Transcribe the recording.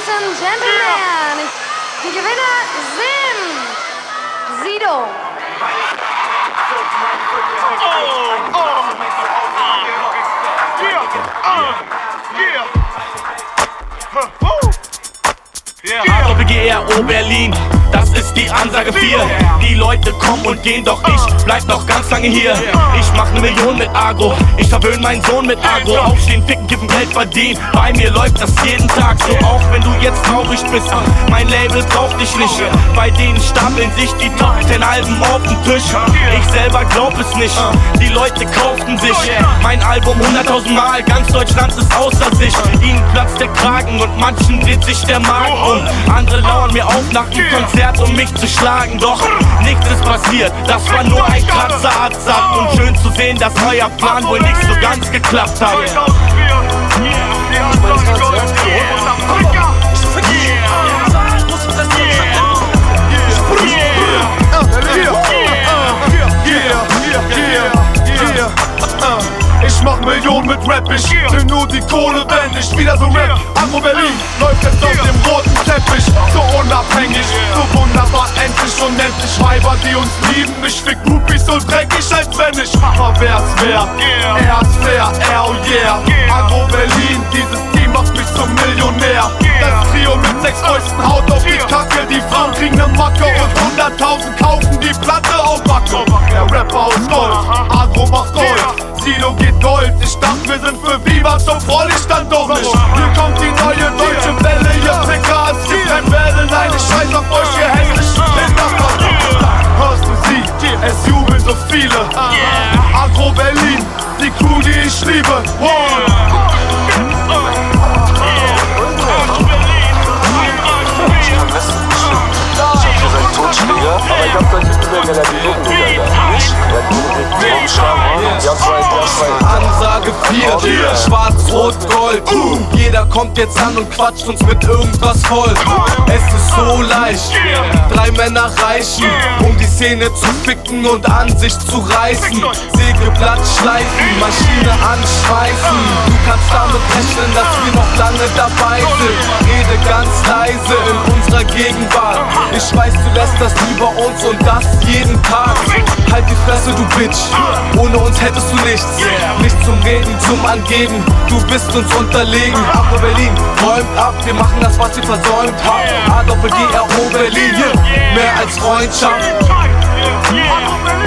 Ladies and Gentlemen, die Gewinner sind Sido. Doppel-GRO Berlin, das ist die Ansage 4. Die Leute kommen und gehen, doch ich bleib noch ganz lange hier. Ich mach 1 Million mit Agro, ich verwöhn meinen Sohn mit Agro. Aufstehen, ficken, kiffen, Geld verdienen, bei mir läuft das jeden Tag so. Auch wenn du jetzt traurig bist, mein Label braucht dich nicht. Bei denen stapeln sich die Top 10 Alben auf den Tisch. Ich selber glaub es nicht, die Leute kauften sich mein Album 100.000 Mal, ganz Deutschland ist außer sich. Ihnen platzt der Kragen und manchen dreht sich der Magen um. Andere lauern mir auf nach dem Konzert, um mich zu schlagen. Doch nichts ist passiert, das war nur ein Kratzer, hat's satt. Und schön zu sehen, dass euer Plan wohl nicht so ganz geklappt hat. Ich mach Millionen mit Rap, ich will nur die Kohle, wenn ich wieder so rap. Agro Berlin läuft jetzt auf dem roten Teppich. So unabhängig, so wunderbar, endlich unendlich Weiber, die uns lieben. Ich fick Groupies so dreckig, als wenn ich Macher wär's wär. Er ist fair, er oh yeah. Agro Berlin, dieses Team macht mich zum Millionär. Das Trio mit 6 Fäusten haut auf die Kacke. Die Frauen kriegen ne Macke und 100.000 kaufen die Platte auf Macke. Der Rapper aus Gold, Agro macht Gold. Sido geht Gold, ich dachte wir sind für Viva, so freu ich dann doch nicht. Hier kommt die neue deutsche Welle, ihr Ficker, es gibt kein Welle, nein, ich scheiß auf euch, ihr hässlich hörst du sie, es jubeln so viele. Agro Berlin, die Crew, die ich liebe. Totschläger, aber ich hab solche Dinge relativ wieder. Ansage 4, Schwarz-Rot-Gold. Jeder kommt jetzt an und quatscht uns mit irgendwas voll. Es ist so leicht, 3 Männer reichen, um die Szene zu ficken und an sich zu reißen. Sägeblatt schleifen, Maschine anschweißen. Du kannst damit rechnen, dass wir noch lange dabei sind. Rede ganz leise in unserer Gegenwart. Ich weiß, du lästerst über uns und das jeden Tag. Halt die Fresse, du Bitch, ohne uns hättest du nichts. Nicht zum Reden, zum Angeben, du bist uns unterlegen. Agro Berlin, räumt ab, wir machen das, was ihr versäumt habt. A-Doppel-GRO Berlin, mehr als Freundschaft.